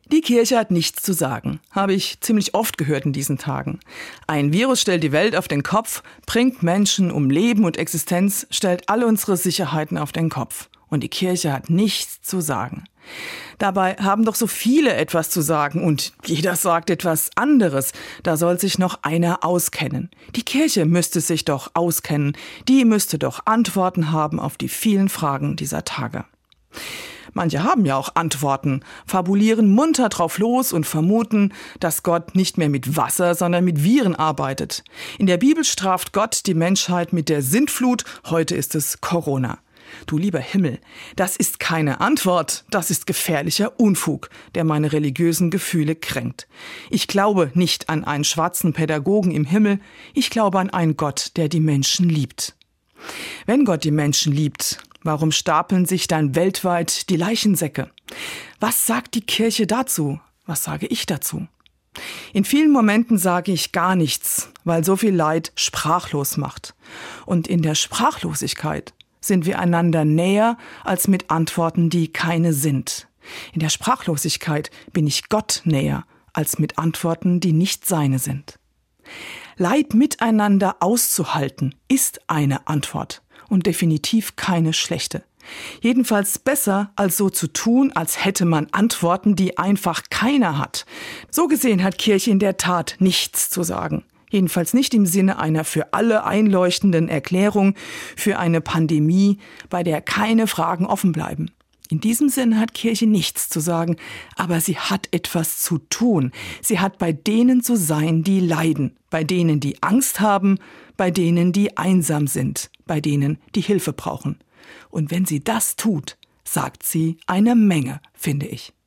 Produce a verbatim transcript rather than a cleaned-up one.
Die Kirche hat nichts zu sagen, habe ich ziemlich oft gehört in diesen Tagen. Ein Virus stellt die Welt auf den Kopf, bringt Menschen um Leben und Existenz, stellt alle unsere Sicherheiten auf den Kopf. Und die Kirche hat nichts zu sagen. Dabei haben doch so viele etwas zu sagen und jeder sagt etwas anderes. Da soll sich noch einer auskennen. Die Kirche müsste sich doch auskennen. Die müsste doch Antworten haben auf die vielen Fragen dieser Tage. Manche haben ja auch Antworten, fabulieren munter drauf los und vermuten, dass Gott nicht mehr mit Wasser, sondern mit Viren arbeitet. In der Bibel straft Gott die Menschheit mit der Sintflut, heute ist es Corona. Du lieber Himmel, das ist keine Antwort, das ist gefährlicher Unfug, der meine religiösen Gefühle kränkt. Ich glaube nicht an einen schwarzen Pädagogen im Himmel, ich glaube an einen Gott, der die Menschen liebt. Wenn Gott die Menschen liebt, warum stapeln sich dann weltweit die Leichensäcke? Was sagt die Kirche dazu? Was sage ich dazu? In vielen Momenten sage ich gar nichts, weil so viel Leid sprachlos macht. Und in der Sprachlosigkeit sind wir einander näher als mit Antworten, die keine sind. In der Sprachlosigkeit bin ich Gott näher als mit Antworten, die nicht seine sind. Leid miteinander auszuhalten ist eine Antwort und definitiv keine schlechte. Jedenfalls besser, als so zu tun, als hätte man Antworten, die einfach keiner hat. So gesehen hat Kirche in der Tat nichts zu sagen. Jedenfalls nicht im Sinne einer für alle einleuchtenden Erklärung für eine Pandemie, bei der keine Fragen offen bleiben. In diesem Sinne hat Kirche nichts zu sagen, aber sie hat etwas zu tun. Sie hat bei denen zu sein, die leiden, bei denen, die Angst haben, bei denen, die einsam sind, bei denen, die Hilfe brauchen. Und wenn sie das tut, sagt sie eine Menge, finde ich.